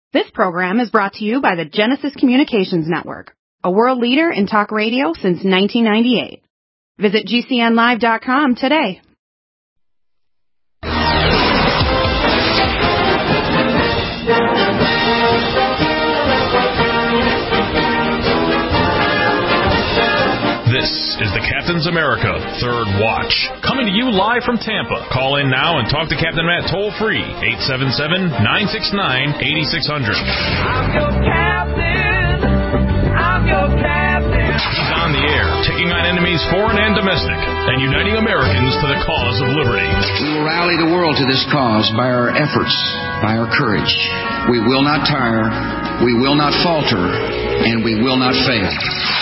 This program is brought to you by the Genesis Communications Network, a world leader in talk radio since 1998. Visit GCNlive.com today. This is the Captain's America Third Watch, coming to you live from Tampa. Call in now and talk to Captain Matt toll-free, 877-969-8600. I'm your captain. I'm your captain. He's on the air, taking on enemies foreign and domestic, and uniting Americans to the cause of liberty. We will rally the world to this cause by our efforts, by our courage. We will not tire, we will not falter, and we will not fail.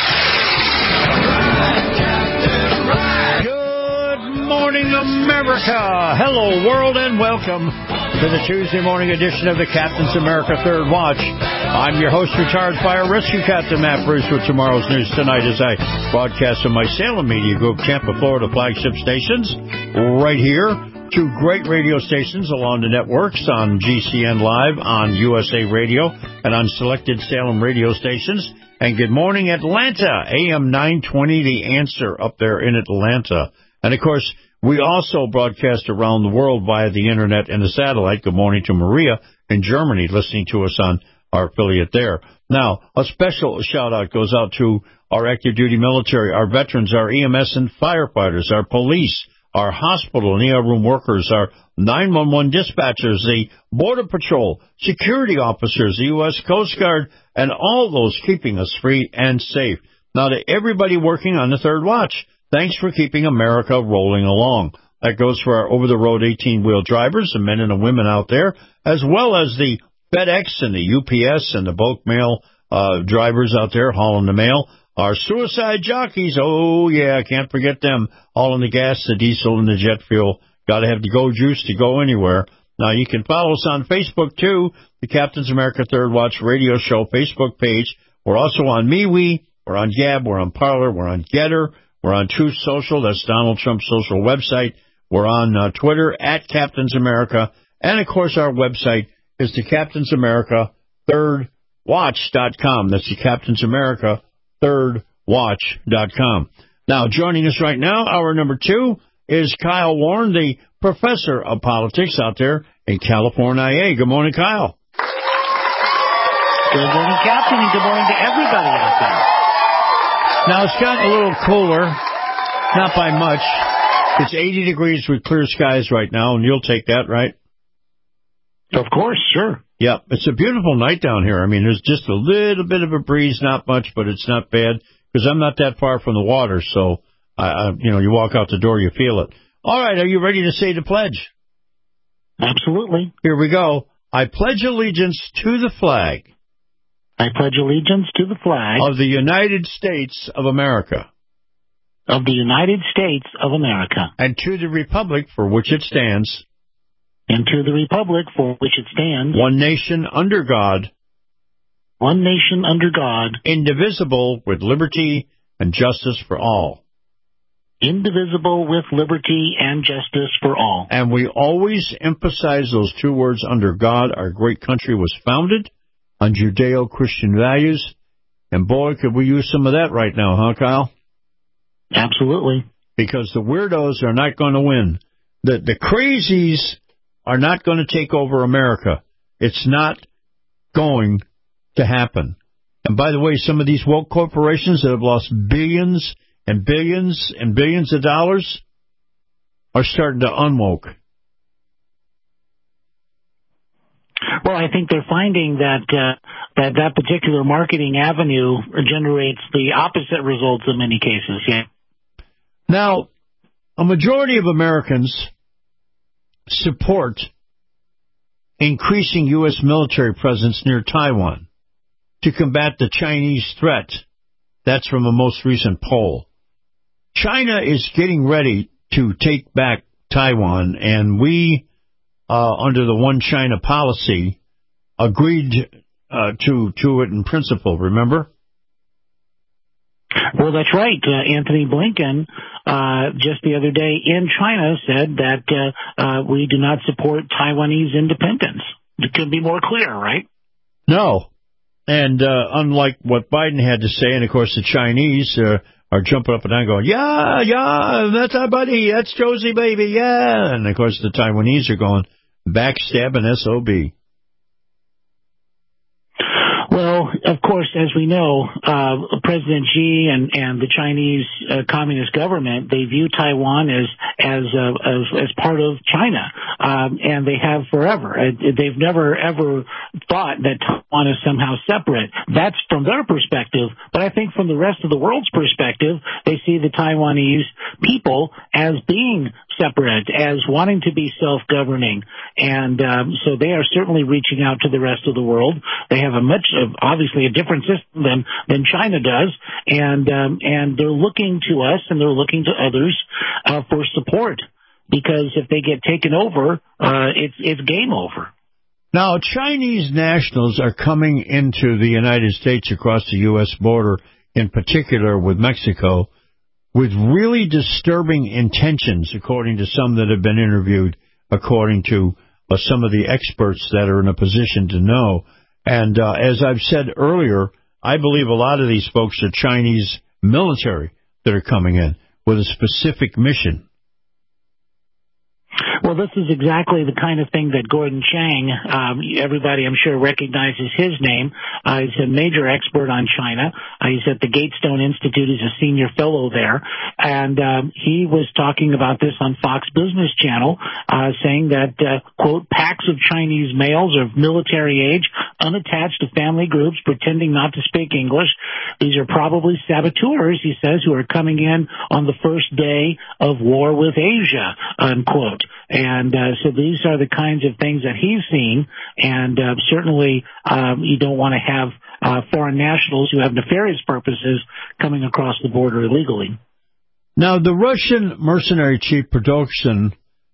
Morning, America. Hello, world, and welcome to the Tuesday morning edition of the Captain's America Third Watch. I'm your host, retired fire rescue captain Matt Bruce, with tomorrow's news tonight as I broadcast on my Salem Media Group, Tampa, Florida flagship stations, right here. Two great radio stations along the networks on GCN Live, on USA Radio, and on selected Salem radio stations. And good morning, Atlanta, AM 920, The Answer up there in Atlanta. And, of course, we also broadcast around the world via the Internet and the satellite. Good morning to Maria in Germany, listening to us on our affiliate there. Now, a special shout-out goes out to our active-duty military, our veterans, our EMS and firefighters, our police, our hospital and ER room workers, our 911 dispatchers, the Border Patrol, security officers, the U.S. Coast Guard, and all those keeping us free and safe. Now, to everybody working on the Third Watch, thanks for keeping America rolling along. That goes for our over-the-road 18-wheel drivers, the men and the women out there, as well as the FedEx and the UPS and the bulk mail drivers out there hauling the mail. Our suicide jockeys, oh, yeah, can't forget them, hauling the gas, the diesel, and the jet fuel. Got to have the Go Juice to go anywhere. Now, you can follow us on Facebook, too, the Captain's America Third Watch radio show Facebook page. We're also on MeWe, we're on Gab, we're on Parler, we're on Getter, we're on Truth Social, that's Donald Trump's social website. We're on Twitter, at Captain's America. And, of course, our website is the Captain's America ThirdWatch.com. That's the Captain's America ThirdWatch.com. Now, joining us right now, hour number 2, is Kyle Warren, the professor of politics out there in California. Good morning, Kyle. Good morning, Captain, and good morning to everybody out there. Now, it's gotten a little cooler, not by much. It's 80 degrees with clear skies right now, and you'll take that, right? Of course, sure. Yeah, it's a beautiful night down here. I mean, there's just a little bit of a breeze, not much, but it's not bad, because I'm not that far from the water, so, you walk out the door, you feel it. All right, are you ready to say the pledge? Absolutely. Here we go. I pledge allegiance to the flag. I pledge allegiance to the flag of the United States of America. Of the United States of America. And to the republic for which it stands. And to the republic for which it stands. One nation under God. One nation under God. Indivisible, with liberty and justice for all. Indivisible, with liberty and justice for all. And we always emphasize those two words, under God. Our great country was founded on Judeo-Christian values. And boy, could we use some of that right now, huh, Kyle? Absolutely. Because the weirdos are not going to win. The crazies are not going to take over America. It's not going to happen. And by the way, some of these woke corporations that have lost billions and billions and billions of dollars are starting to unwoke. Well, I think they're finding that that particular marketing avenue generates the opposite results in many cases, yeah. Now, a majority of Americans support increasing U.S. military presence near Taiwan to combat the Chinese threat. That's from a most recent poll. China is getting ready to take back Taiwan, and we, under the One China policy, agreed to it in principle, remember? Well, that's right. Anthony Blinken, just the other day in China, said that we do not support Taiwanese independence. It could be more clear, right? No. And unlike what Biden had to say, and of course the Chinese are jumping up and down going, yeah, that's our buddy, that's Josie baby, yeah. And of course the Taiwanese are going, backstabbing SOB. Well, of course, as we know, President Xi and the Chinese Communist government, they view Taiwan as part of China, and they have forever. They've never ever thought that Taiwan is somehow separate. That's from their perspective, but I think from the rest of the world's perspective, they see the Taiwanese people as being separate, as wanting to be self-governing, and so they are certainly reaching out to the rest of the world. They have obviously a different system than China does, and they're looking to us and they're looking to others for support, because if they get taken over, it's game over. Now, Chinese nationals are coming into the United States across the U.S. border, in particular with Mexico, with really disturbing intentions, according to some that have been interviewed, according to some of the experts that are in a position to know. And as I've said earlier, I believe a lot of these folks are Chinese military that are coming in with a specific mission. Well, this is exactly the kind of thing that Gordon Chang, everybody I'm sure recognizes his name. He's a major expert on China. He's at the Gatestone Institute. He's a senior fellow there. And he was talking about this on Fox Business Channel, saying that, quote, packs of Chinese males of military age, unattached to family groups, pretending not to speak English. These are probably saboteurs, he says, who are coming in on the first day of war with Asia, unquote. And so these are the kinds of things that he's seen, and certainly you don't want to have foreign nationals who have nefarious purposes coming across the border illegally. Now, the Russian mercenary chief Prigozhin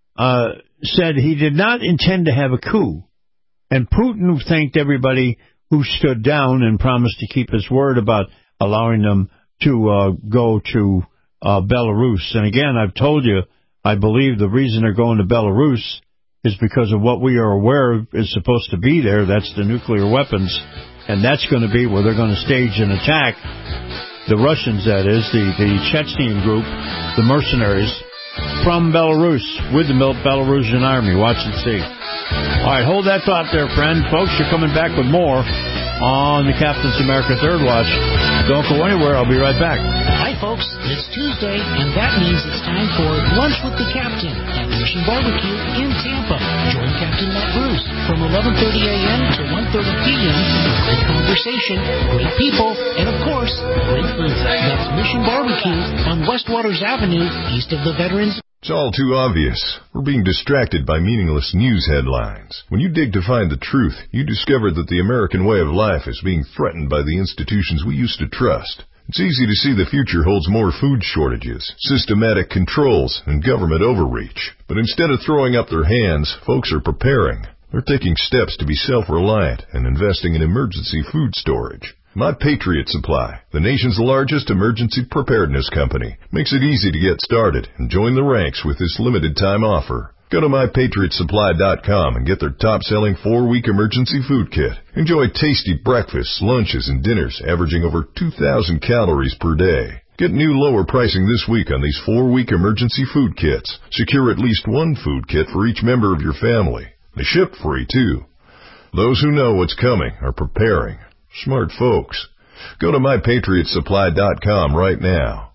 said he did not intend to have a coup, and Putin thanked everybody who stood down and promised to keep his word about allowing them to go to Belarus. And again, I've told you, I believe the reason they're going to Belarus is because of what we are aware is supposed to be there. That's the nuclear weapons, and that's going to be where they're going to stage an attack. The Russians, that is, the Chechen group, the mercenaries, from Belarus, with the Belarusian army. Watch and see. All right, hold that thought there, friend. Folks, you're coming back with more on the Captain's America Third Watch. Don't go anywhere. I'll be right back. Hi, folks. It's Tuesday, and that means it's time for Lunch with the Captain at Mission Barbecue in Tampa. Join Captain Matt Bruce from 11:30 a.m. to 1:30 p.m. for great conversation, great people, and, of course, great food. That's Mission Barbecue on West Waters Avenue, east of the Veterans. It's all too obvious. We're being distracted by meaningless news headlines. When you dig to find the truth, you discover that the American way of life is being threatened by the institutions we used to trust. It's easy to see the future holds more food shortages, systematic controls, and government overreach. But instead of throwing up their hands, folks are preparing. They're taking steps to be self-reliant and investing in emergency food storage. My Patriot Supply, the nation's largest emergency preparedness company, makes it easy to get started and join the ranks with this limited-time offer. Go to MyPatriotSupply.com and get their top-selling 4-week emergency food kit. Enjoy tasty breakfasts, lunches, and dinners averaging over 2,000 calories per day. Get new lower pricing this week on these 4-week emergency food kits. Secure at least one food kit for each member of your family. They ship free, too. Those who know what's coming are preparing. Smart folks. Go to MyPatriotSupply.com right now.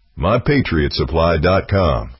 MyPatriotSupply.com.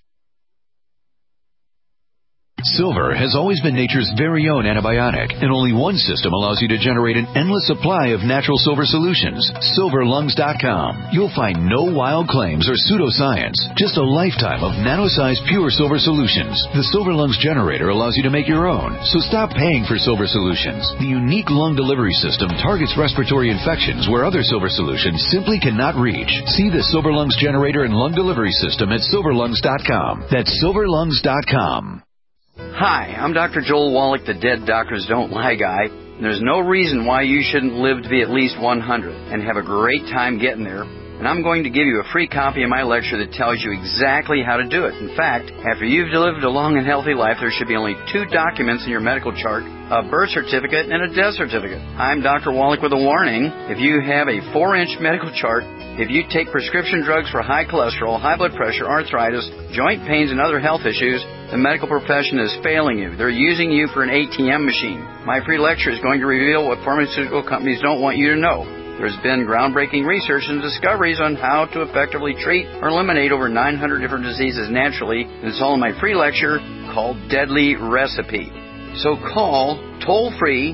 Silver has always been nature's very own antibiotic, and only one system allows you to generate an endless supply of natural silver solutions. SilverLungs.com. You'll find no wild claims or pseudoscience, just a lifetime of nano-sized pure silver solutions. The Silver Lungs generator allows you to make your own, so stop paying for silver solutions. The unique lung delivery system targets respiratory infections where other silver solutions simply cannot reach. See the Silver Lungs generator and lung delivery system at SilverLungs.com. That's SilverLungs.com. Hi, I'm Dr. Joel Wallach, the Dead Doctors Don't Lie guy. There's no reason why you shouldn't live to be at least 100 and have a great time getting there. and I'm going to give you a free copy of my lecture that tells you exactly how to do it. In fact, after you've lived a long and healthy life, there should be only 2 documents in your medical chart, a birth certificate and a death certificate. I'm Dr. Wallach with a warning. If you have a 4-inch medical chart, if you take prescription drugs for high cholesterol, high blood pressure, arthritis, joint pains, and other health issues, the medical profession is failing you. They're using you for an ATM machine. My free lecture is going to reveal what pharmaceutical companies don't want you to know. There's been groundbreaking research and discoveries on how to effectively treat or eliminate over 900 different diseases naturally, and it's all in my free lecture called Deadly Recipe. So call toll-free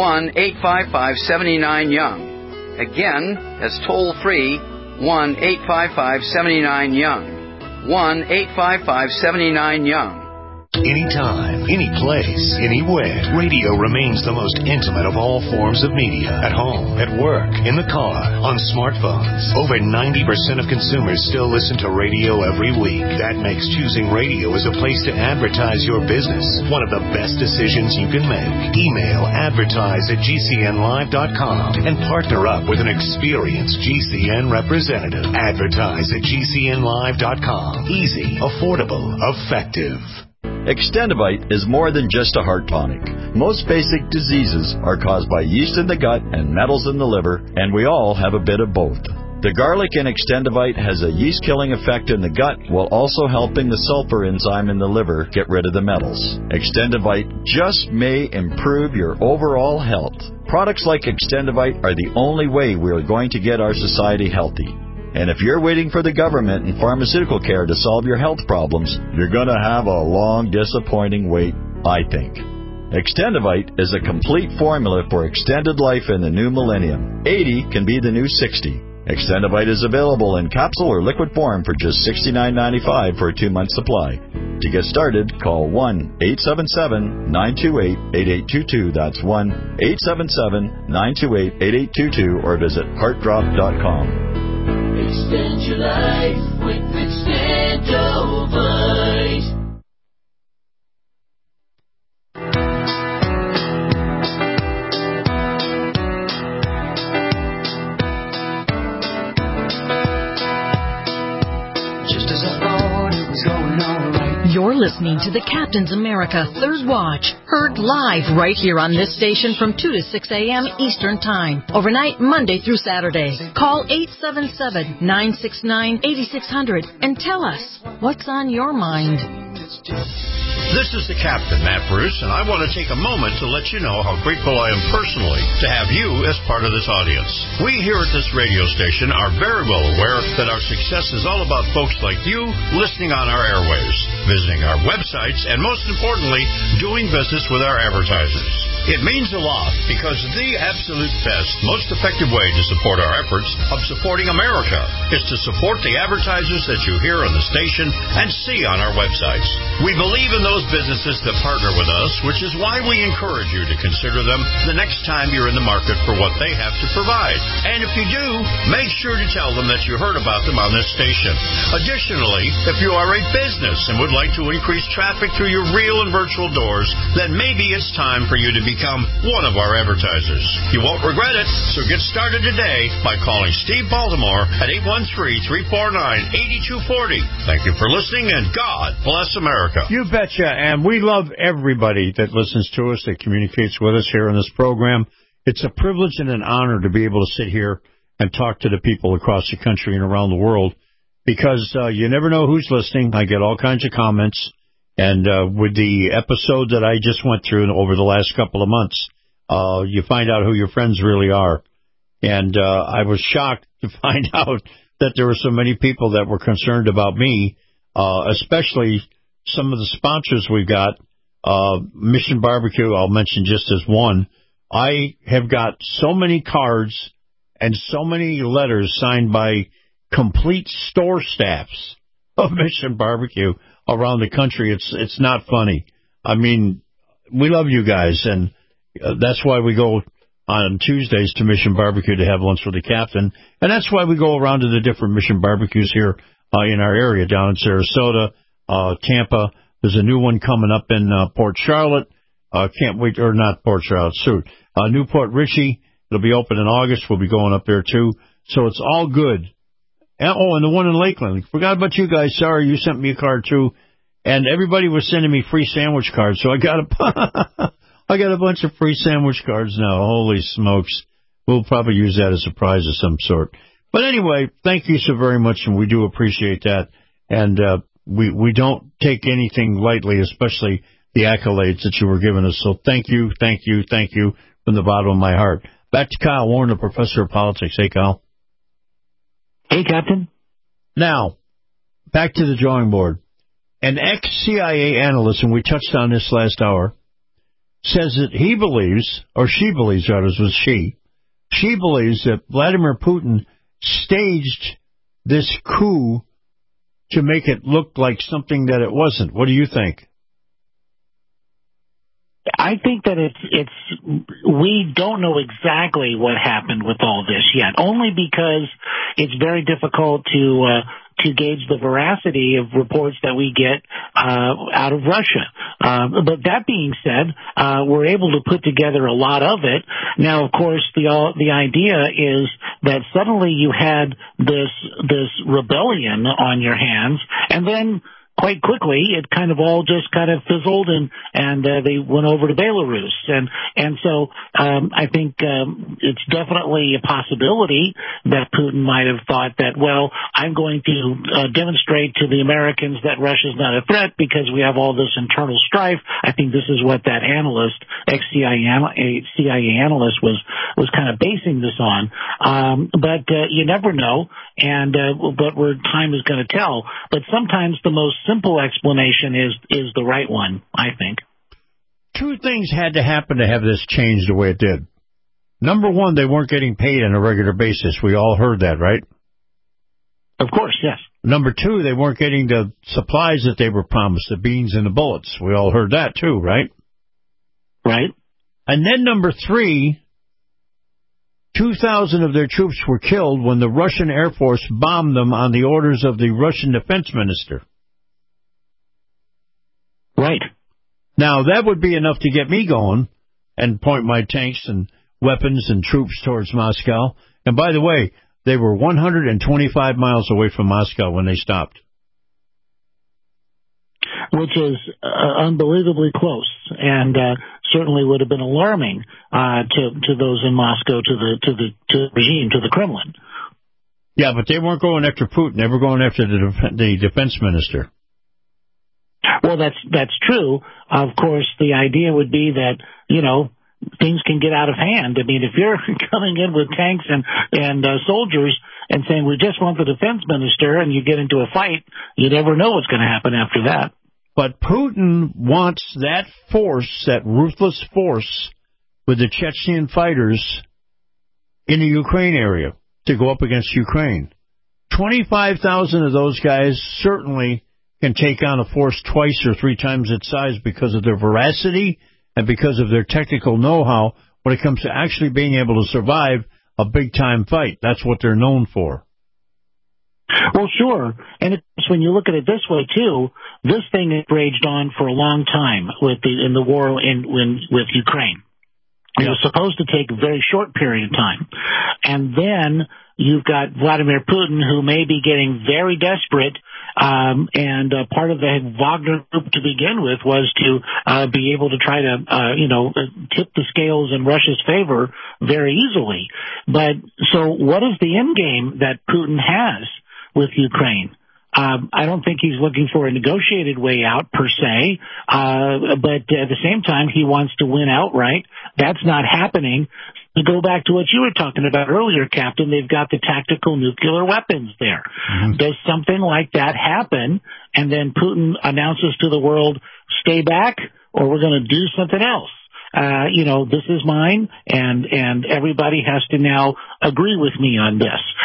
1-855-79-YOUNG. Again, that's toll-free 1-855-79-YOUNG. 1-855-79-YOUNG. Anytime, any place, anywhere, radio remains the most intimate of all forms of media. At home, at work, in the car, on smartphones. Over 90% of consumers still listen to radio every week. That makes choosing radio as a place to advertise your business one of the best decisions you can make. Email advertise@gcnlive.com and partner up with an experienced GCN representative. Advertise@gcnlive.com. Easy, affordable, effective. Extendivite is more than just a heart tonic. Most basic diseases are caused by yeast in the gut and metals in the liver, and we all have a bit of both. The garlic in Extendivite has a yeast-killing effect in the gut while also helping the sulfur enzyme in the liver get rid of the metals. Extendivite just may improve your overall health. Products like Extendivite are the only way we are going to get our society healthy. And if you're waiting for the government and pharmaceutical care to solve your health problems, you're going to have a long, disappointing wait, I think. Extendivite is a complete formula for extended life in the new millennium. 80 can be the new 60. Extendivite is available in capsule or liquid form for just $69.95 for a 2-month supply. To get started, call 1-877-928-8822. That's 1-877-928-8822 or visit heartdrop.com. Extend your life with Extendovite. Just as I thought it was going all right. You're listening to the Captain's America Third Watch, heard live right here on this station from 2 to 6 a.m. Eastern Time, overnight Monday through Saturday. Call 877-969-8600 and tell us what's on your mind. This is the Captain, Matt Bruce, and I want to take a moment to let you know how grateful I am personally to have you as part of this audience. We here at this radio station are very well aware that our success is all about folks like you listening on our airwaves, visiting our websites, and most importantly, doing business with our advertisers. It means a lot because the absolute best, most effective way to support our efforts of supporting America is to support the advertisers that you hear on the station and see on our websites. We believe in those businesses that partner with us, which is why we encourage you to consider them the next time you're in the market for what they have to provide. And if you do, make sure to tell them that you heard about them on this station. Additionally, if you are a business and would like to increase traffic through your real and virtual doors, then maybe it's time for you to become one of our advertisers. You won't regret it, so get started today by calling Steve Baltimore at 813-349-8240. Thank you for listening, and God bless America. You betcha, and we love everybody that listens to us, that communicates with us here on this program. It's a privilege and an honor to be able to sit here and talk to the people across the country and around the world, because you never know who's listening. I get all kinds of comments. And with the episode that I just went through over the last couple of months, you find out who your friends really are. And I was shocked to find out that there were so many people that were concerned about me, especially some of the sponsors we got. Mission Barbecue, I'll mention just as one. I have got so many cards and so many letters signed by complete store staffs of Mission Barbecue around the country. It's not funny. I mean, we love you guys, and that's why we go on Tuesdays to Mission Barbecue to have lunch with the captain, and that's why we go around to the different Mission Barbecues here in our area, down in Sarasota, Tampa. There's a new one coming up in Port Charlotte. Can't wait, or not Port Charlotte, soon. Newport Richey. It'll be open in August. We'll be going up there too. So it's all good. Oh, and the one in Lakeland. Forgot about you guys. Sorry, you sent me a card, too. And everybody was sending me free sandwich cards, so I got a bunch of free sandwich cards now. Holy smokes. We'll probably use that as a prize of some sort. But anyway, thank you so very much, and we do appreciate that. And we don't take anything lightly, especially the accolades that you were giving us. So thank you from the bottom of my heart. Back to Kyle Warren, the professor of politics. Hey, Kyle. Hey, Captain. Now, back to the drawing board. An ex-CIA analyst, and we touched on this last hour, says that he believes, or she believes, rather, it was she believes that Vladimir Putin staged this coup to make it look like something that it wasn't. What do you think? I think that we don't know exactly what happened with all this yet, only because it's very difficult to gauge the veracity of reports that we get out of Russia. But that being said, we're able to put together a lot of it. Now, of course, the idea is that suddenly you had this rebellion on your hands, and then quite quickly, it kind of all just kind of fizzled, and they went over to Belarus, and so I think it's definitely a possibility that Putin might have thought that, well, I'm going to demonstrate to the Americans that Russia's not a threat because we have all this internal strife. I think this is what that analyst, ex-CIA analyst, was kind of basing this on. But you never know, but time is going to tell. But sometimes the most simple explanation is the right one, I think. Two things had to happen to have this change the way it did. Number one, they weren't getting paid on a regular basis. We all heard that, right? Of course, yes. Number two, they weren't getting the supplies that they were promised, the beans and the bullets. We all heard that too, right? Right. And then number three, 2,000 of their troops were killed when the Russian Air Force bombed them on the orders of the Russian defense minister. Right. Now, that would be enough to get me going and point my tanks and weapons and troops towards Moscow. And by the way, they were 125 miles away from Moscow when they stopped. Which is unbelievably close, and certainly would have been alarming to those in Moscow, to the regime, to the Kremlin. Yeah, but they weren't going after Putin. They were going after the defense minister. Well, that's true. Of course, the idea would be that, things can get out of hand. I mean, if you're coming in with tanks and soldiers and saying, we just want the defense minister, and you get into a fight, you never know what's going to happen after that. But Putin wants that force, that ruthless force with the Chechen fighters in the Ukraine area to go up against Ukraine. 25,000 of those guys certainly can take on a force twice or three times its size because of their veracity and because of their technical know-how when it comes to actually being able to survive a big-time fight. That's what they're known for. Well, sure. And it's, when you look at it this way, too, this thing has raged on for a long time in the war with Ukraine. It was supposed to take a very short period of time. And then you've got Vladimir Putin, who may be getting very desperate, and part of the Wagner group to begin with was to be able to try to, tip the scales in Russia's favor very easily. But so what is the end game that Putin has with Ukraine? I don't think he's looking for a negotiated way out per se, but at the same time, he wants to win outright. That's not happening. To go back to what you were talking about earlier, Captain, they've got the tactical nuclear weapons there. Mm-hmm. Does something like that happen, and then Putin announces to the world, stay back, or we're going to do something else? This is mine, and everybody has to now agree with me on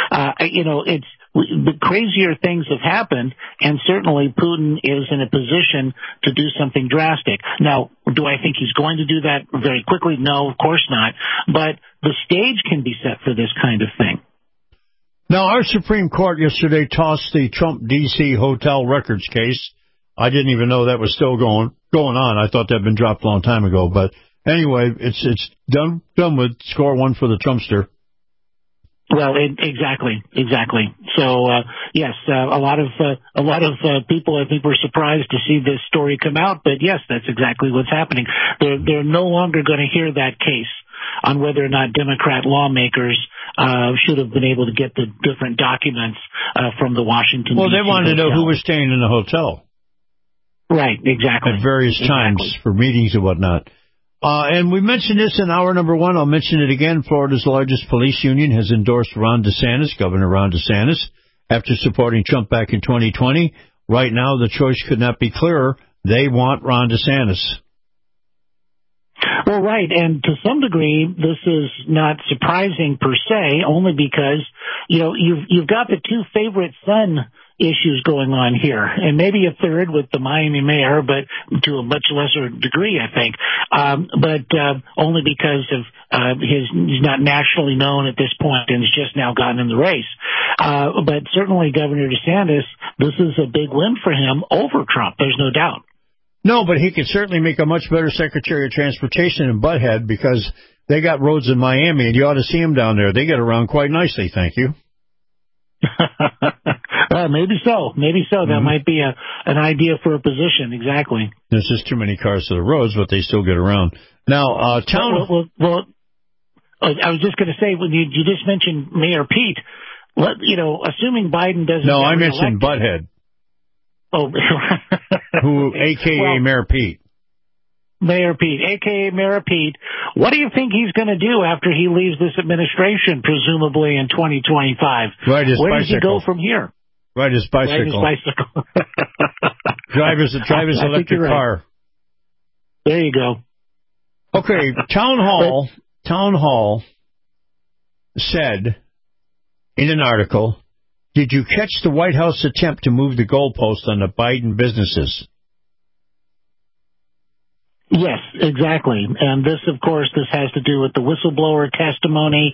this. The crazier things have happened, and certainly Putin is in a position to do something drastic. Now, do I think he's going to do that very quickly? No, of course not. But the stage can be set for this kind of thing. Now, our Supreme Court yesterday tossed the Trump D.C. hotel records case. I didn't even know that was still going on. I thought that had been dropped a long time ago. But anyway, it's done with. Score one for the Trumpster. Well, exactly. So yes, a lot of people I think were surprised to see this story come out. But yes, that's exactly what's happening. They're no longer going to hear that case on whether or not Democrat lawmakers should have been able to get the different documents from the Washington. Well, they DC wanted to know hotel. who was staying in the hotel. Right, exactly. At various times for meetings and whatnot. And we mentioned this in hour number 1. I'll mention it again. Florida's largest police union has endorsed Ron DeSantis, Governor Ron DeSantis, after supporting Trump back in 2020. Right now, the choice could not be clearer. They want Ron DeSantis. Well, right, and to some degree, this is not surprising per se, only because, you've got the two favorite son issues going on here, and maybe a third with the Miami mayor, but to a much lesser degree, I think. But only because of he's not nationally known at this point and has just now gotten in the race. But certainly Governor DeSantis, this is a big win for him over Trump. There's no doubt. No, but he could certainly make a much better Secretary of Transportation in Butthead because they got roads in Miami, and you ought to see them down there. They get around quite nicely, thank you. Maybe so. That might be an idea for a position. Exactly. There's just too many cars to the roads, but they still get around. Now, Well, I was just going to say, when you just mentioned Mayor Pete, assuming Biden doesn't. No, I mentioned Butthead. Oh, who, a.k.a. Mayor Pete. Mayor Pete, a.k.a. Mayor Pete. What do you think he's going to do after he leaves this administration, presumably in 2025? Ride his Where bicycle. does he go from here? Ride his bicycle. Drive his electric car. There you go. Okay, Town Hall said in an article, did you catch the White House attempt to move the goalpost on the Biden businesses? Yes, exactly. And this has to do with the whistleblower testimony.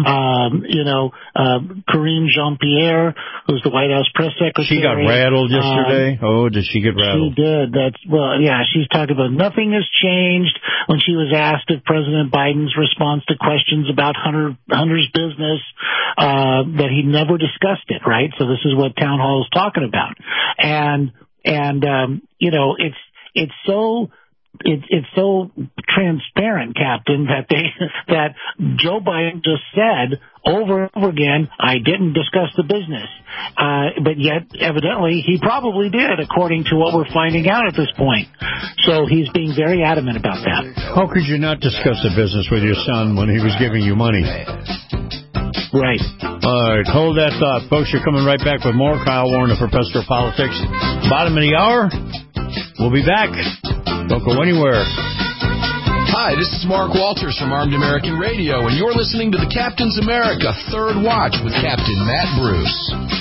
Karine Jean-Pierre, who's the White House press secretary. She got rattled yesterday. Did she get rattled? She did. She's talking about nothing has changed when she was asked if President Biden's response to questions about Hunter's business, that he never discussed it, right? So this is what Town Hall is talking about. It's so transparent, Captain, that Joe Biden just said over and over again, I didn't discuss the business. But yet, evidently, he probably did, according to what we're finding out at this point. So he's being very adamant about that. How could you not discuss the business with your son when he was giving you money? Right. All right, hold that thought. Folks, you're coming right back with more Kyle Warren, the Professor of Politics. Bottom of the hour. We'll be back. Don't go anywhere. Hi, this is Mark Walters from Armed American Radio, and you're listening to the Captain's America Third Watch with Captain Matt Bruce.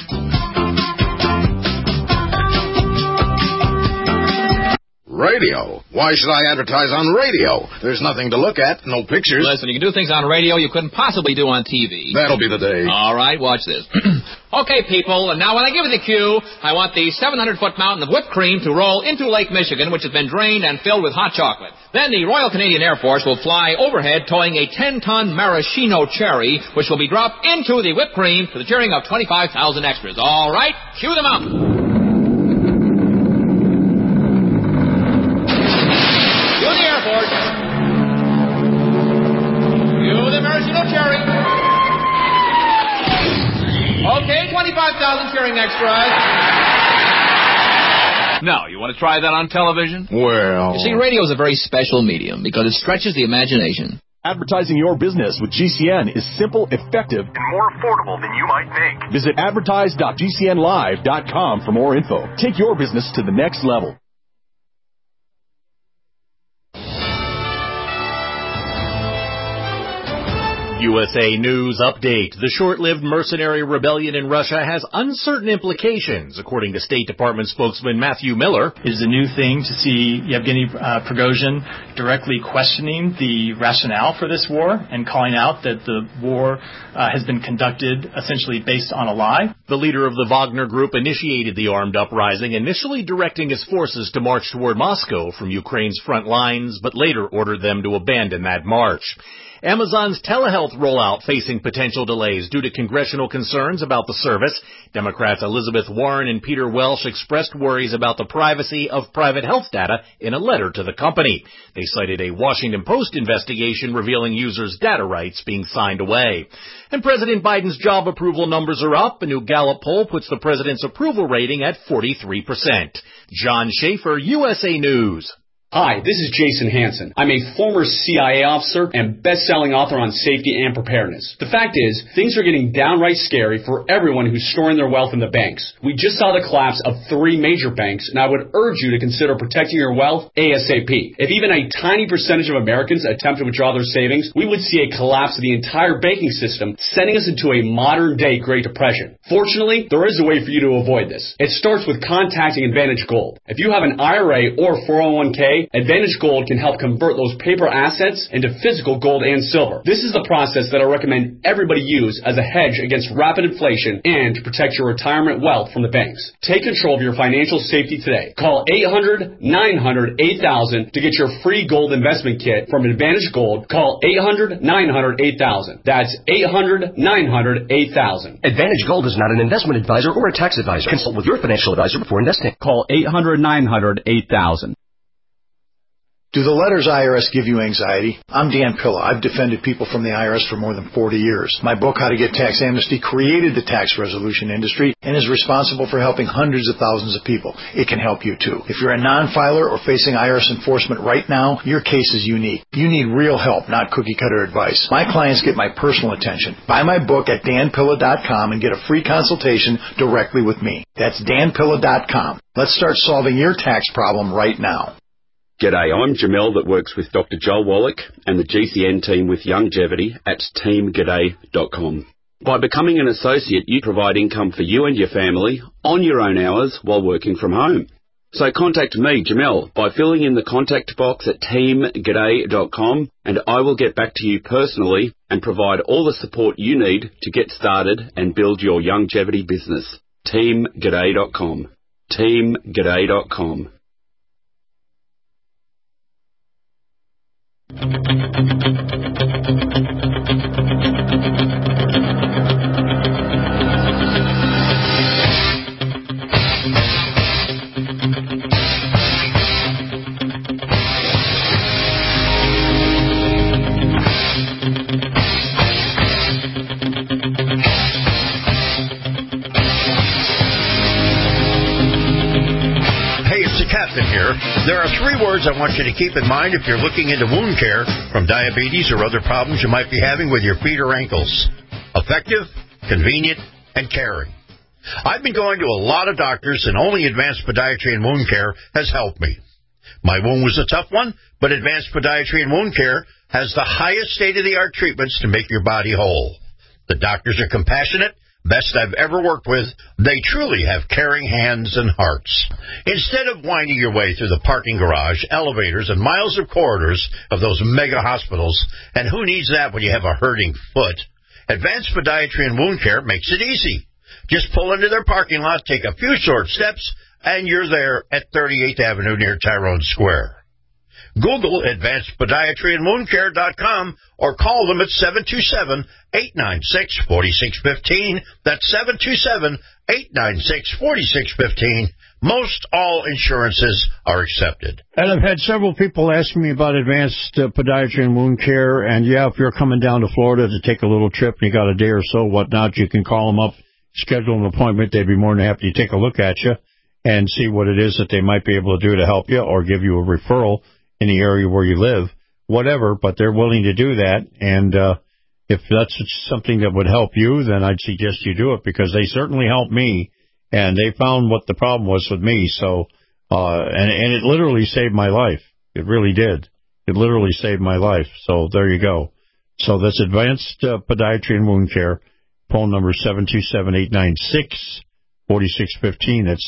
Radio? Why should I advertise on radio? There's nothing to look at, no pictures. Listen, you can do things on radio you couldn't possibly do on TV. That'll be the day. All right, watch this. Okay, people, and now when I give you the cue, I want the 700-foot mountain of whipped cream to roll into Lake Michigan, which has been drained and filled with hot chocolate. Then the Royal Canadian Air Force will fly overhead towing a 10-ton maraschino cherry, which will be dropped into the whipped cream to the cheering of 25,000 extras. All right, cue the mountain. Okay, 25,000 cheering extras. Now, you want to try that on television? Well... You see, radio is a very special medium because it stretches the imagination. Advertising your business with GCN is simple, effective, and more affordable than you might think. Visit advertise.gcnlive.com for more info. Take your business to the next level. USA News Update. The short-lived mercenary rebellion in Russia has uncertain implications, according to State Department spokesman Matthew Miller. It is a new thing to see Yevgeny Prigozhin directly questioning the rationale for this war and calling out that the war has been conducted essentially based on a lie. The leader of the Wagner Group initiated the armed uprising, initially directing his forces to march toward Moscow from Ukraine's front lines, but later ordered them to abandon that march. Amazon's telehealth rollout facing potential delays due to congressional concerns about the service. Democrats Elizabeth Warren and Peter Welch expressed worries about the privacy of private health data in a letter to the company. They cited a Washington Post investigation revealing users' data rights being signed away. And President Biden's job approval numbers are up. A new Gallup poll puts the president's approval rating at 43%. John Schaefer, USA News. Hi, this is Jason Hansen. I'm a former CIA officer and best-selling author on safety and preparedness. The fact is, things are getting downright scary for everyone who's storing their wealth in the banks. We just saw the collapse of 3 major banks, and I would urge you to consider protecting your wealth ASAP. If even a tiny percentage of Americans attempt to withdraw their savings, we would see a collapse of the entire banking system, sending us into a modern-day Great Depression. Fortunately, there is a way for you to avoid this. It starts with contacting Advantage Gold. If you have an IRA or 401k, Advantage Gold can help convert those paper assets into physical gold and silver. This is the process that I recommend everybody use as a hedge against rapid inflation and to protect your retirement wealth from the banks. Take control of your financial safety today. Call 800-900-8000 to get your free gold investment kit from Advantage Gold. Call 800-900-8000. That's 800-900-8000. Advantage Gold is not an investment advisor or a tax advisor. Consult with your financial advisor before investing. Call 800-900-8000. Do the letters IRS give you anxiety? I'm Dan Pilla. I've defended people from the IRS for more than 40 years. My book, How to Get Tax Amnesty, created the tax resolution industry and is responsible for helping hundreds of thousands of people. It can help you, too. If you're a non-filer or facing IRS enforcement right now, your case is unique. You need real help, not cookie-cutter advice. My clients get my personal attention. Buy my book at danpilla.com and get a free consultation directly with me. That's danpilla.com. Let's start solving your tax problem right now. G'day, I'm Jamel that works with Dr. Joel Wallach and the GCN team with Longevity at teamg'day.com. By becoming an associate, you provide income for you and your family on your own hours while working from home. So contact me, Jamel, by filling in the contact box at teamg'day.com and I will get back to you personally and provide all the support you need to get started and build your longevity business. teamg'day.com. teamg'day.com. Captain here. There are 3 words I want you to keep in mind if you're looking into wound care from diabetes or other problems you might be having with your feet or ankles. Effective, convenient, and caring. I've been going to a lot of doctors, and only Advanced Podiatry and Wound Care has helped me. My wound was a tough one, but Advanced Podiatry and Wound Care has the highest state-of-the-art treatments to make your body whole. The doctors are compassionate, best I've ever worked with. They truly have caring hands and hearts. Instead of winding your way through the parking garage, elevators, and miles of corridors of those mega hospitals, and who needs that when you have a hurting foot, Advanced Podiatry and Wound Care makes it easy. Just pull into their parking lot, take a few short steps, and you're there at 38th Avenue near Tyrone Square. Google Advanced Podiatry and WoundCare.com or call them at 727-896-4615. That's 727-896-4615. Most all insurances are accepted. And I've had several people asking me about Advanced Podiatry and Wound Care. And, yeah, if you're coming down to Florida to take a little trip and you got a day or so, whatnot, you can call them up, schedule an appointment. They'd be more than happy to take a look at you and see what it is that they might be able to do to help you or give you a referral in the area where you live, whatever, but they're willing to do that. And if that's something that would help you, then I'd suggest you do it, because they certainly helped me, and they found what the problem was with me. So, and it literally saved my life. It really did. It literally saved my life. So there you go. So that's Advanced Podiatry and Wound Care. Phone number 727-896-4615. That's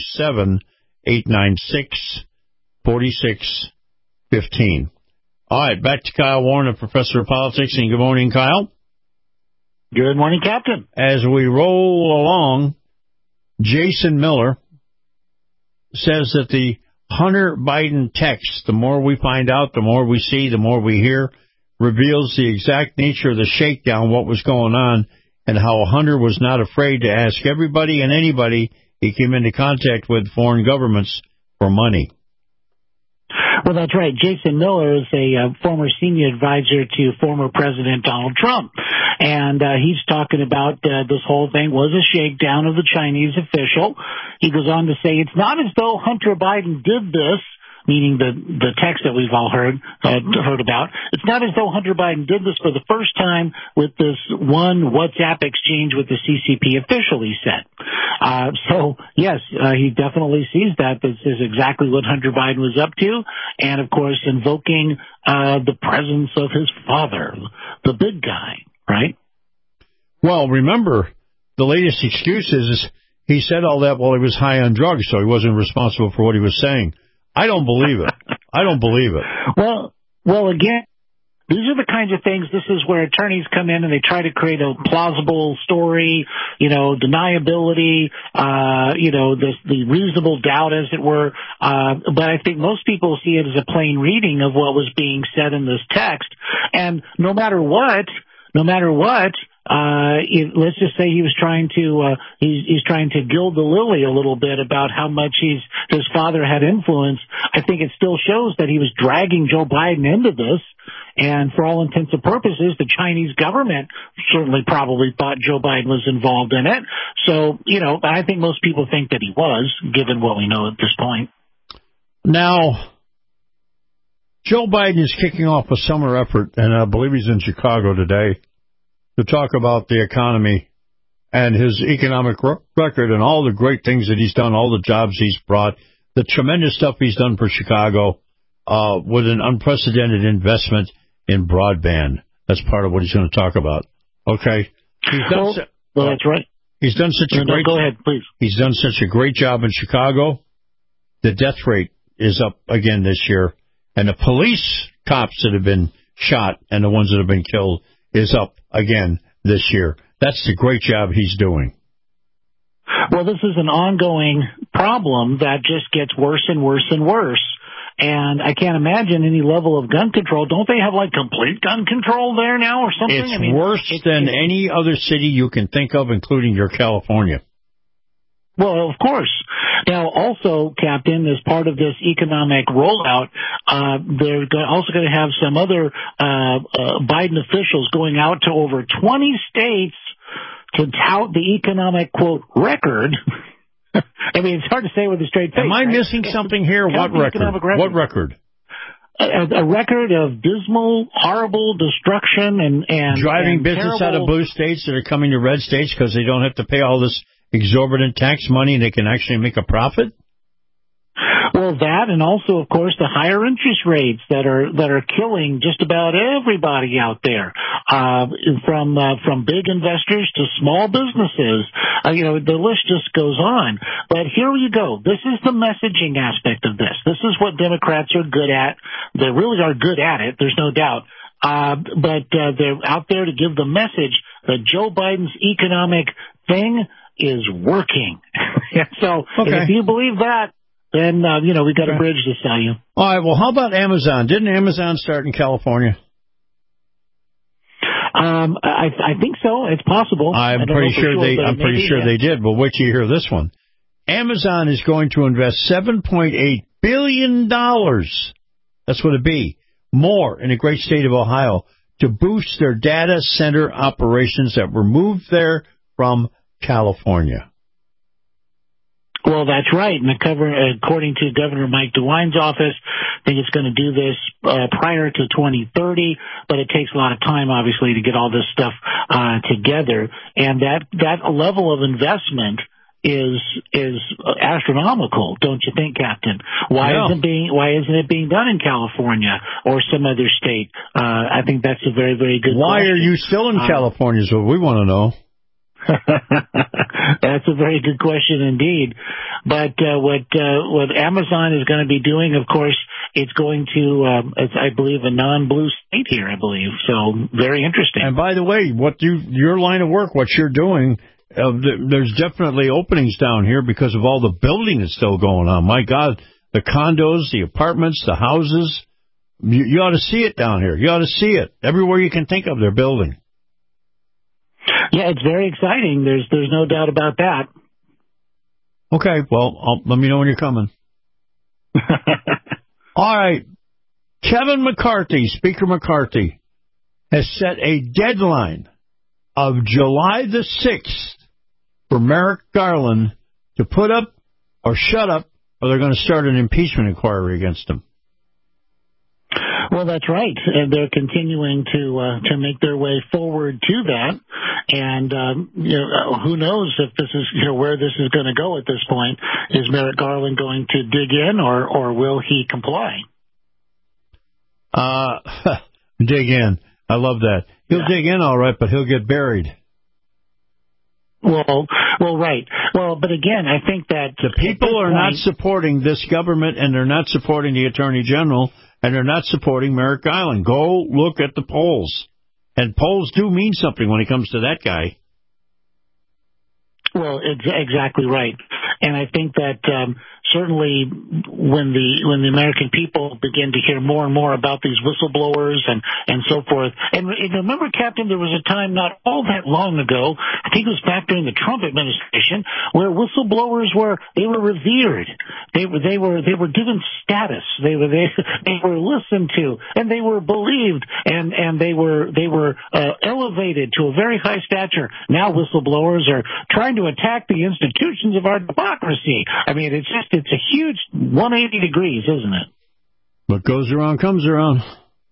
727-896-4615. All right, back to Kyle Warren, a professor of politics. And good morning, Kyle. Good morning, Captain. As we roll along, Jason Miller says that the Hunter Biden text, the more we find out, the more we see, the more we hear, reveals the exact nature of the shakedown, what was going on, and how Hunter was not afraid to ask everybody and anybody he came into contact with, foreign governments, for money. Well, that's right. Jason Miller is a former senior advisor to former President Donald Trump. And he's talking about this whole thing was a shakedown of the Chinese official. He goes on to say, it's not as though Hunter Biden did this, meaning the text that we've all heard about. It's not as though Hunter Biden did this for the first time with this one WhatsApp exchange with the CCP official, he said. So, yes, he definitely sees that. This is exactly what Hunter Biden was up to. And, of course, invoking the presence of his father, the big guy, right? Well, remember, the latest excuse is he said all that while he was high on drugs, so he wasn't responsible for what he was saying. I don't believe it. I don't believe it. Well, again, these are the kinds of things, this is where attorneys come in and they try to create a plausible story, deniability, the reasonable doubt, as it were. But I think most people see it as a plain reading of what was being said in this text. And no matter what, let's just say he was trying to he's trying to gild the lily a little bit about how much his father had influence. I think it still shows that he was dragging Joe Biden into this, and for all intents and purposes, the Chinese government certainly probably thought Joe Biden was involved in it. So, I think most people think that he was, given what we know at this point. Now, Joe Biden is kicking off a summer effort, and I believe he's in Chicago today, to talk about the economy and his economic record and all the great things that he's done, all the jobs he's brought, the tremendous stuff he's done for Chicago with an unprecedented investment in broadband. That's part of what he's going to talk about. Okay? That's right. He's done such a great. Go ahead, please. He's done such a great job in Chicago. The death rate is up again this year, and the police cops that have been shot and the ones that have been killed is up again this year. That's the great job he's doing. Well, this is an ongoing problem that just gets worse and worse and worse. And I can't imagine any level of gun control. Don't they have, complete gun control there now or something? It's worse than any other city you can think of, including your California. Well, of course. Now, also, Captain, as part of this economic rollout, they're also going to have some other Biden officials going out to over 20 states to tout the economic, quote, record. I mean, it's hard to say with a straight face. Am I missing something here? What record? What record? A record of dismal, horrible destruction and driving business terrible... out of blue states that are coming to red states because they don't have to pay all this exorbitant tax money and they can actually make a profit? Well, that, and also, of course, the higher interest rates that are killing just about everybody out there, from big investors to small businesses. The list just goes on. But here you go. This is the messaging aspect of this. This is what Democrats are good at. They really are good at it. There's no doubt. But they're out there to give the message that Joe Biden's economic thing is working. So if you believe that, then, we got a bridge to sell you. All right, well, how about Amazon? Didn't Amazon start in California? I think so. It's possible. I'm pretty sure they did, but wait till you hear this one. Amazon is going to invest $7.8 billion. That's what it'd be. More in the great state of Ohio to boost their data center operations that were moved there from California. Well, that's right. And according to Governor Mike DeWine's office, I think it's going to do this prior to 2030, but it takes a lot of time, obviously, to get all this stuff together. And that level of investment is astronomical, don't you think, Captain? Why isn't it being done in California or some other state? I think that's a very, very good question. Why are you still in California is what we want to know. That's a very good question indeed. But what Amazon is going to be doing, of course, it's going to, I believe, a non-blue state here, I believe. So very interesting. And by the way, your line of work, what you're doing, there's definitely openings down here because of all the building that's still going on. My God, the condos, the apartments, the houses, You ought to see it down here. You ought to see it. Everywhere you can think of, they're building. Yeah, it's very exciting. There's no doubt about that. Okay, well, let me know when you're coming. All right. Kevin McCarthy, Speaker McCarthy, has set a deadline of July the 6th for Merrick Garland to put up or shut up, or they're going to start an impeachment inquiry against him. Well, that's right, and they're continuing to make their way forward to that. And who knows if this is where this is going to go at this point? Is Merrick Garland going to dig in, or will he comply? Dig in. I love that. He'll dig in, all right, but he'll get buried. Well, right. Well, but again, I think that the people are not supporting this government, and they're not supporting the Attorney General, and they're not supporting Merrick Garland. Go look at the polls. And polls do mean something when it comes to that guy. Well, exactly right. And I think that certainly when the American people begin to hear more and more about these whistleblowers and so forth. And remember, Captain, there was a time not all that long ago, I think it was back during the Trump administration, where whistleblowers were revered. They were given status. They were listened to, and they were believed, and they were elevated to a very high stature. Now whistleblowers are trying to attack the institutions of our democracy. I mean, it's a huge 180 degrees, isn't it? What goes around comes around.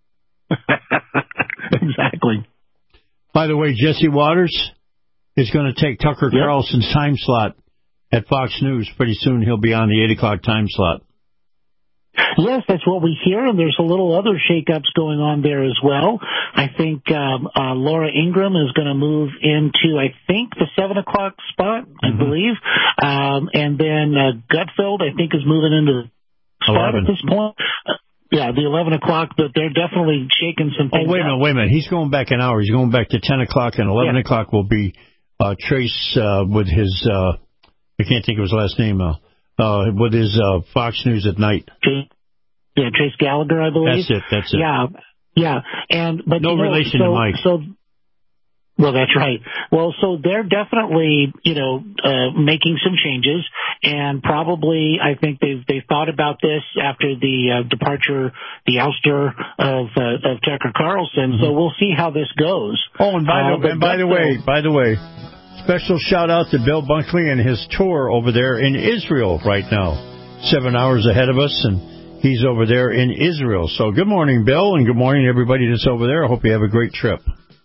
Exactly. By the way, Jesse Waters is going to take Tucker Carlson's time slot at Fox News. Pretty soon he'll be on the 8 o'clock time slot. Yes, that's what we hear, and there's a little other shakeups going on there as well. I think Laura Ingraham is going to move into, I think, the 7 o'clock spot, I believe. And then Gutfeld, I think, is moving into the spot 11. At this point. The 11 o'clock, but they're definitely shaking some things wait a minute. He's going back an hour. He's going back to 10 o'clock, and 11 o'clock will be Trace with his, I can't think of his last name now. With his Fox News at night. Trace Gallagher, I believe. That's it. Yeah. But no relation to Mike. Well, that's right. Well, so they're definitely, making some changes, and probably I think they've thought about this after the departure, the ouster of Tucker Carlson. So we'll see how this goes. Oh, and by the way. Special shout-out to Bill Bunkley and his tour over there in Israel right now. 7 hours ahead of us, and he's over there in Israel. So good morning, Bill, and good morning to everybody that's over there. I hope you have a great trip.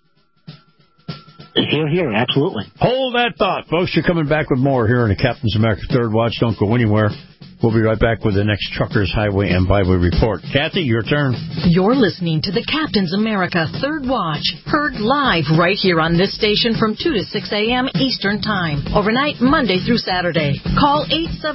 Here, absolutely. Hold that thought, folks. You're coming back with more here in the Captain's America Third Watch. Don't go anywhere. We'll be right back with the next Truckers, Highway, and Byway Report. Kathy, your turn. You're listening to the Captain's America Third Watch, heard live right here on this station from 2 to 6 a.m. Eastern Time, overnight Monday through Saturday. Call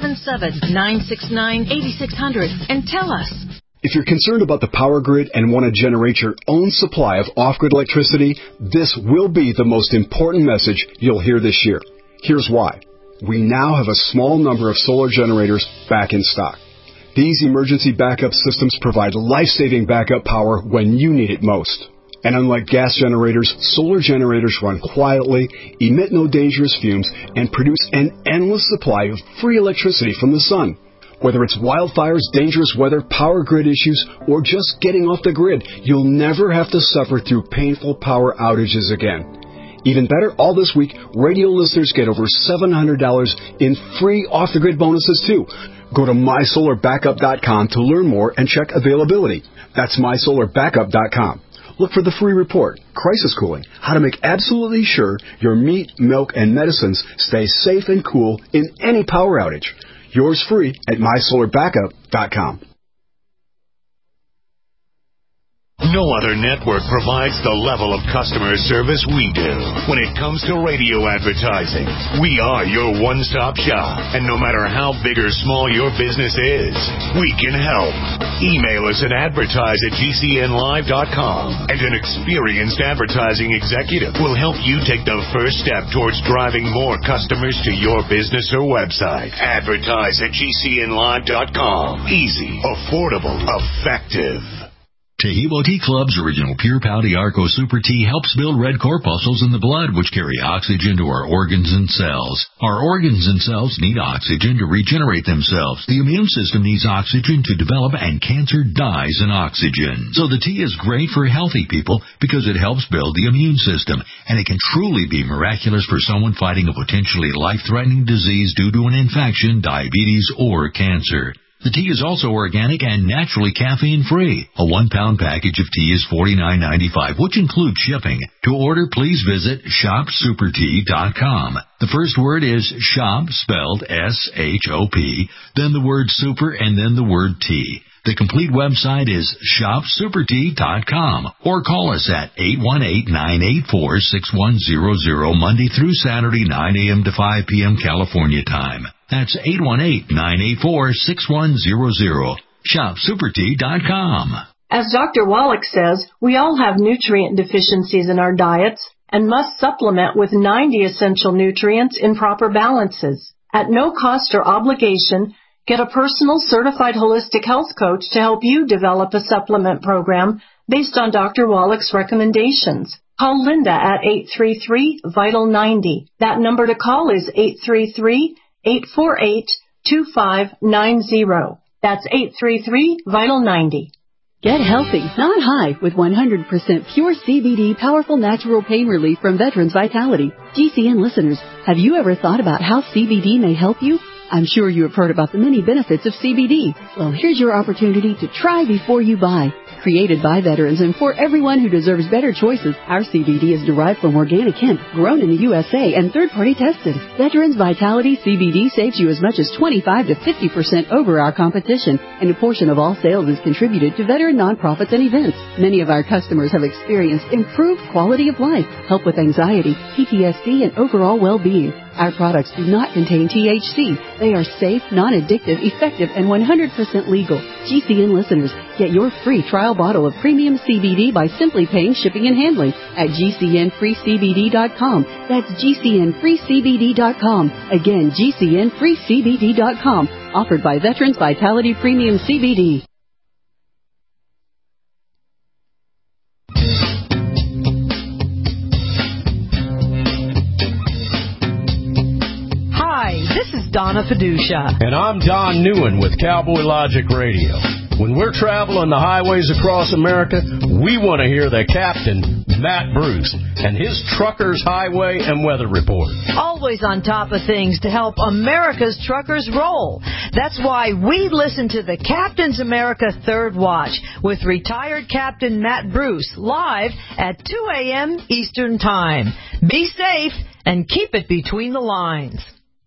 877-969-8600 and tell us. If you're concerned about the power grid and want to generate your own supply of off-grid electricity, this will be the most important message you'll hear this year. Here's why. We now have a small number of solar generators back in stock. These emergency backup systems provide life-saving backup power when you need it most. And unlike gas generators, solar generators run quietly, emit no dangerous fumes, and produce an endless supply of free electricity from the sun. Whether it's wildfires, dangerous weather, power grid issues, or just getting off the grid, you'll never have to suffer through painful power outages again. Even better, all this week, radio listeners get over $700 in free off-the-grid bonuses, too. Go to MySolarBackup.com to learn more and check availability. That's MySolarBackup.com. Look for the free report, Crisis Cooling, how to make absolutely sure your meat, milk, and medicines stay safe and cool in any power outage. Yours free at MySolarBackup.com. No other network provides the level of customer service we do. When it comes to radio advertising, we are your one-stop shop. And no matter how big or small your business is, we can help. Email us at advertise@gcnlive.com, and an experienced advertising executive will help you take the first step towards driving more customers to your business or website. Advertise@gcnlive.com. Easy, affordable, effective. Tahibo Tea Club's original Pure Pau Arco Super Tea helps build red corpuscles in the blood, which carry oxygen to our organs and cells. Our organs and cells need oxygen to regenerate themselves. The immune system needs oxygen to develop, and cancer dies in oxygen. So the tea is great for healthy people because it helps build the immune system, and it can truly be miraculous for someone fighting a potentially life-threatening disease due to an infection, diabetes, or cancer. The tea is also organic and naturally caffeine-free. A 1-pound package of tea is $49.95, which includes shipping. To order, please visit shopsupertea.com. The first word is shop, spelled S-H-O-P, then the word super, and then the word tea. The complete website is shopsupertea.com, or call us at 818-984-6100 Monday through Saturday, 9 a.m. to 5 p.m. California time. That's 818-984-6100. ShopSuperTea.com. As Dr. Wallach says, we all have nutrient deficiencies in our diets and must supplement with 90 essential nutrients in proper balances. At no cost or obligation, get a personal certified holistic health coach to help you develop a supplement program based on Dr. Wallach's recommendations. Call Linda at 833-VITAL-90. That number to call is 833-848-2590. That's 833-VITAL-90. Get healthy, not high, with 100% pure CBD powerful natural pain relief from Veterans Vitality. GCN listeners, have you ever thought about how CBD may help you? I'm sure you have heard about the many benefits of CBD. Well, here's your opportunity to try before you buy. Created by veterans and for everyone who deserves better choices, our CBD is derived from organic hemp, grown in the USA and third-party tested. Veterans Vitality CBD saves you as much as 25 to 50% over our competition, and a portion of all sales is contributed to veteran nonprofits and events. Many of our customers have experienced improved quality of life, help with anxiety, PTSD, and overall well-being. Our products do not contain THC. They are safe, non-addictive, effective, and 100% legal. GCN listeners, get your free trial bottle of premium CBD by simply paying shipping and handling at GCNFreeCBD.com. That's GCNFreeCBD.com. Again, GCNFreeCBD.com. Offered by Veterans Vitality Premium CBD. This is Donna Fiducia. And I'm Don Newen with Cowboy Logic Radio. When we're traveling the highways across America, we want to hear the captain, Matt Bruce, and his Truckers Highway and Weather Report. Always on top of things to help America's truckers roll. That's why we listen to the Captain's America Third Watch with retired Captain Matt Bruce live at 2 a.m. Eastern Time. Be safe and keep it between the lines.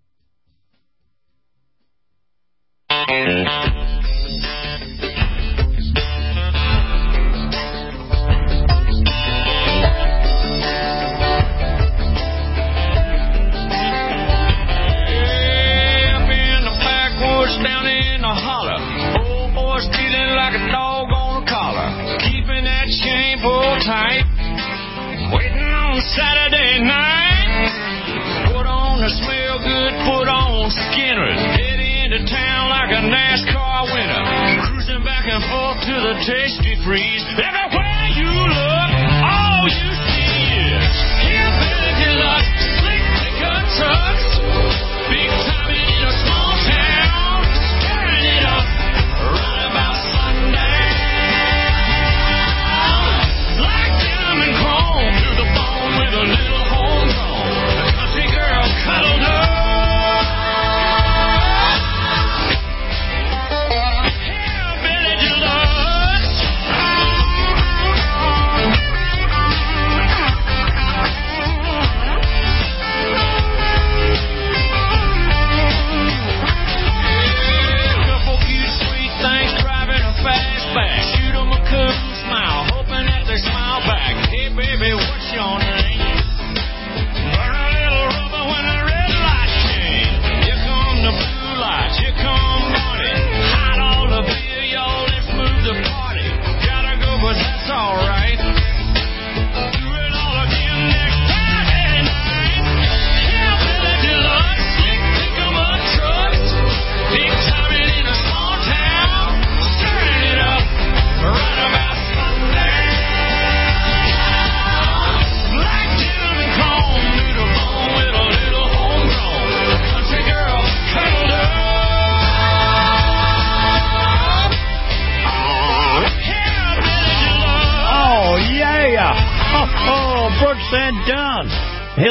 Down in the holler, old boy's feeling like a dog on a collar, keeping that chain pulled tight, waiting on Saturday night. Put on the smell good, put on Skinner's, head into town like a NASCAR winner, cruising back and forth to the Tasty Freeze. Everywhere you look, all you see is hillbilly deluxe, slick pickup trucks, big time in a small town.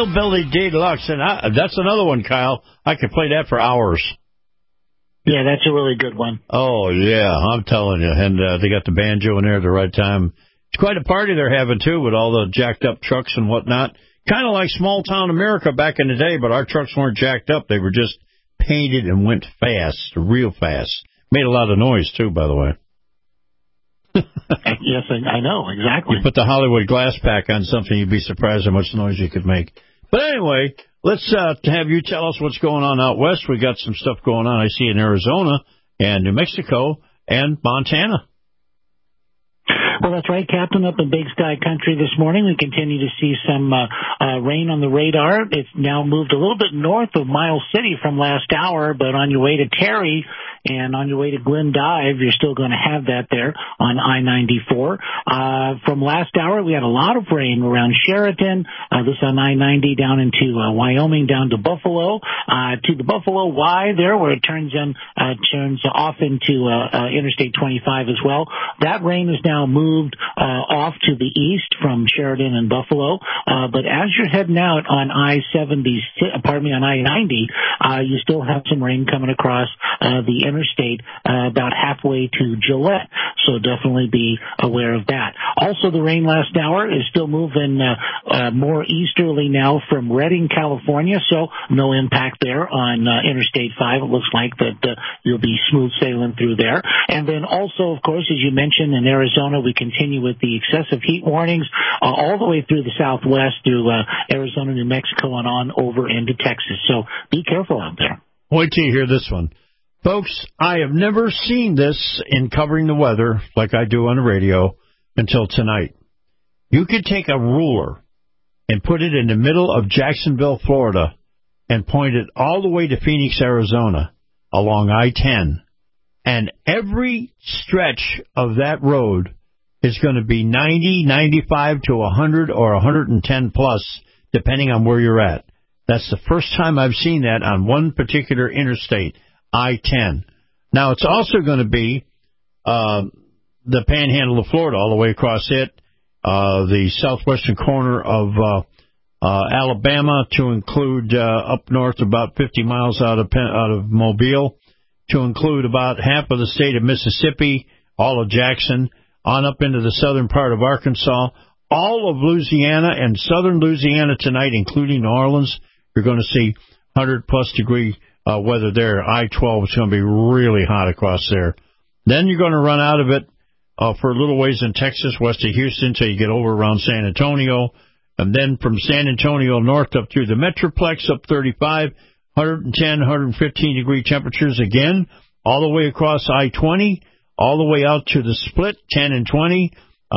Hillbilly Deluxe, and that's another one, Kyle. I could play that for hours. Yeah, that's a really good one. Oh, yeah, I'm telling you. And they got the banjo in there at the right time. It's quite a party they're having, too, with all the jacked-up trucks and whatnot. Kind of like small-town America back in the day, but our trucks weren't jacked up. They were just painted and went fast, real fast. Made a lot of noise, too, by the way. Yes, I know, exactly. You put the Hollywood glass pack on something, you'd be surprised how much noise you could make. But anyway, let's have you tell us what's going on out west. We got some stuff going on, I see, in Arizona and New Mexico and Montana. Well, that's right, Captain. Up in Big Sky Country this morning, we continue to see some rain on the radar. It's now moved a little bit north of Miles City from last hour, but on your way to Terry and on your way to Glen Dive, you're still going to have that there on I-94. From last hour, we had a lot of rain around Sheridan, this on I-90 down into Wyoming, down to Buffalo, to the Buffalo Y there, where it turns off into Interstate 25 as well. That rain is now moved off to the east from Sheridan and Buffalo. But as you're heading out on I-90, you still have some rain coming across the interstate about halfway to Gillette. So definitely be aware of that. Also, the rain last hour is still moving more easterly now from Redding, California. So no impact there on Interstate 5. It looks like that you'll be smooth sailing through there. And then also, of course, as you mentioned, in Arizona, we continue with the excessive heat warnings all the way through the southwest through Arizona, New Mexico, and on over into Texas. So be careful out there. Wait till you hear this one. Folks, I have never seen this in covering the weather like I do on the radio until tonight. You could take a ruler and put it in the middle of Jacksonville, Florida, and point it all the way to Phoenix, Arizona, along I-10, and every stretch of that road is going to be 90, 95 to 100 or 110 plus, depending on where you're at. That's the first time I've seen that on one particular interstate, I-10. Now, it's also going to be the panhandle of Florida, all the way across it, the southwestern corner of Alabama, to include up north about 50 miles out of Mobile, to include about half of the state of Mississippi, all of Jackson, on up into the southern part of Arkansas, all of Louisiana and southern Louisiana tonight, including New Orleans. You're going to see 100-plus degree weather there. I-12 is going to be really hot across there. Then you're going to run out of it for a little ways in Texas, west of Houston, until you get over around San Antonio. And then from San Antonio north up through the Metroplex, up 35, 110, 115-degree temperatures again, all the way across I-20, all the way out to the split, 10 and 20,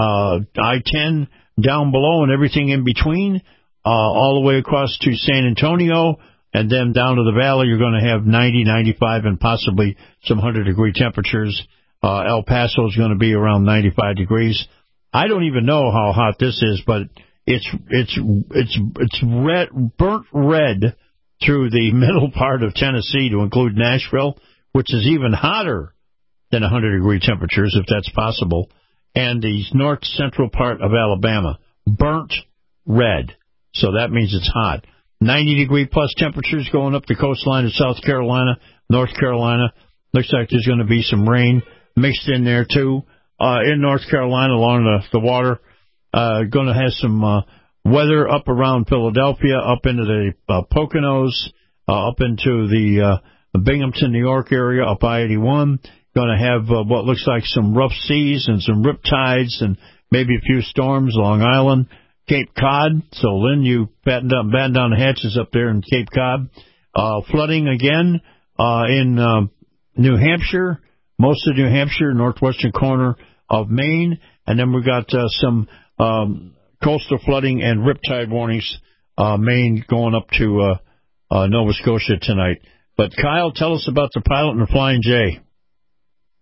I-10 down below and everything in between, all the way across to San Antonio, and then down to the valley, you're going to have 90, 95, and possibly some 100-degree temperatures. El Paso is going to be around 95 degrees. I don't even know how hot this is, but it's red, burnt red through the middle part of Tennessee, to include Nashville, which is even hotter than 100-degree temperatures, if that's possible, and the north-central part of Alabama, burnt red. So that means it's hot. 90-degree-plus temperatures going up the coastline of South Carolina, North Carolina. Looks like there's going to be some rain mixed in there, too, in North Carolina along the water. Going to have some weather up around Philadelphia, up into the Poconos, up into the Binghamton, New York area, up I-81. Going to have what looks like some rough seas and some riptides and maybe a few storms, Long Island, Cape Cod. So, Lynn, you batten down the hatches up there in Cape Cod. Flooding again in New Hampshire, most of New Hampshire, northwestern corner of Maine. And then we've got some coastal flooding and riptide warnings, Maine going up to Nova Scotia tonight. But, Kyle, tell us about the Pilot and the Flying J.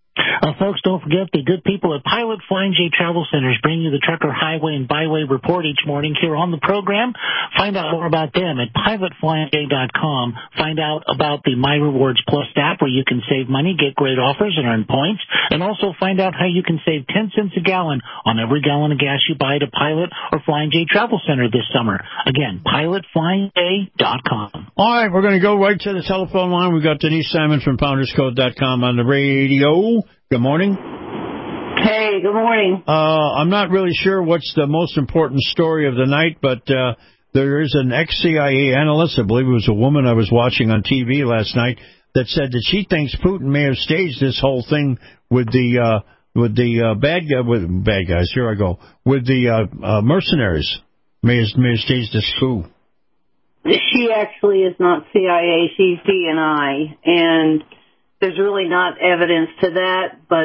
Folks, don't forget the good people at Pilot Flying J Travel Centers bring you the Trucker Highway and Byway Report each morning here on the program. Find out more about them at pilotflyingj.com. Find out about the My Rewards Plus app where you can save money, get great offers, and earn points. And also find out how you can save 10 cents a gallon on every gallon of gas you buy at a Pilot or Flying J Travel Center this summer. Again, pilotflyingj.com. All right, we're going to go right to the telephone line. We've got Denise Simon from PoundersCode.com on the radio. Good morning. Hey, good morning. I'm not really sure what's the most important story of the night, but there is an ex-CIA analyst, I believe it was a woman I was watching on TV last night, that said that she thinks Putin may have staged this whole thing with the bad guys. Here I go. With the mercenaries. May have staged this coup. She actually is not CIA. She's DNI, and there's really not evidence to that. But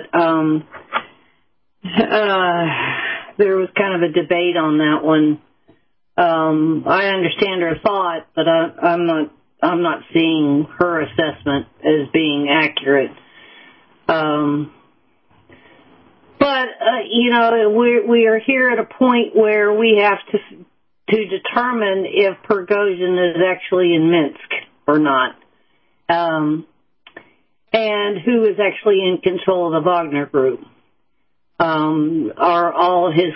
there was kind of a debate on that one. I understand her thought, but I'm not seeing her assessment as being accurate. But we are here at a point where we have to determine if Prigozhin is actually in Minsk or not, and who is actually in control of the Wagner Group. Are all his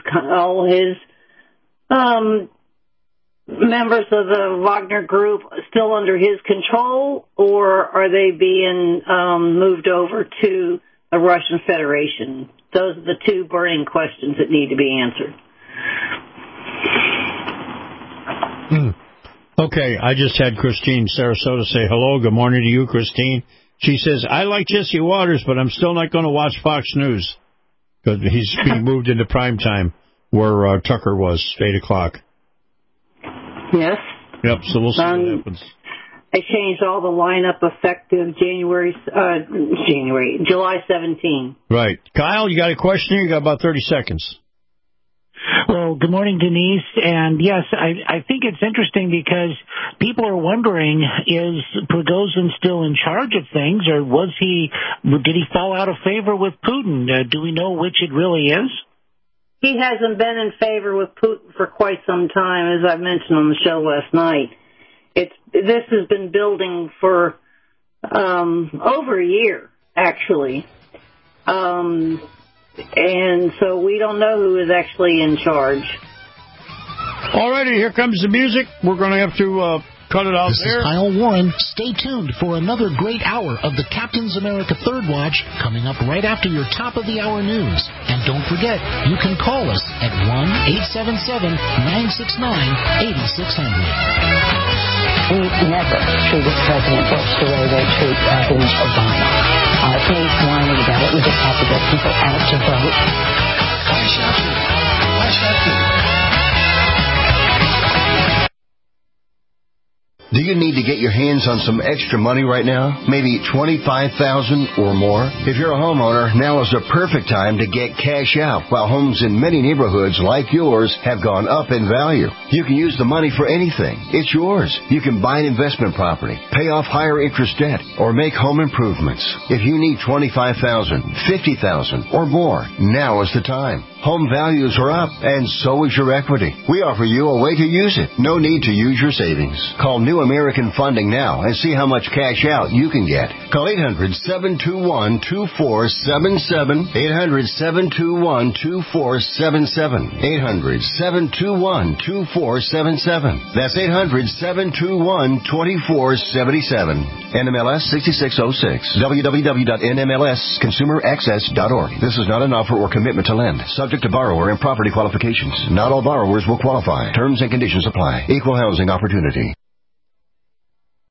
members of the Wagner Group still under his control, or are they being moved over to the Russian Federation? Those are the two burning questions that need to be answered. Okay, I just had Christine Sarasota say hello. Good morning to you, Christine. She says, I like Jesse Waters, but I'm still not going to watch Fox News because he's being moved into prime time where Tucker was, 8 o'clock. Yes. Yep, so we'll see what happens. They changed all the lineup effective July 17. Right. Kyle, you got a question? You got about 30 seconds. Well, good morning, Denise. And yes, I think it's interesting because people are wondering, is Prigozhin still in charge of things, or did he fall out of favor with Putin? Do we know which it really is? He hasn't been in favor with Putin for quite some time, as I mentioned on the show last night. This has been building for over a year, actually. And so we don't know who is actually in charge. All righty, here comes the music. We're going to have to cut it out there. This is Kyle Warren. Stay tuned for another great hour of the Captain's America Third Watch coming up right after your top-of-the-hour news. And don't forget, you can call us at 1-877-969-8600. We never treated President Bush the way they treat President Obama. Please whining about it. We just have to get people out to vote. Why should you? Do you need to get your hands on some extra money right now? Maybe $25,000 or more? If you're a homeowner, now is the perfect time to get cash out while homes in many neighborhoods like yours have gone up in value. You can use the money for anything. It's yours. You can buy an investment property, pay off higher interest debt, or make home improvements. If you need $25,000, $50,000 or more, now is the time. Home values are up, and so is your equity. We offer you a way to use it. No need to use your savings. Call New American Funding now and see how much cash out you can get. Call 800-721-2477. 800-721-2477. 800-721-2477. That's 800-721-2477. NMLS 6606. www.nmlsconsumeraccess.org. This is not an offer or commitment to lend. Subject to borrower and property qualifications. Not all borrowers will qualify. Terms and conditions apply. Equal housing opportunity.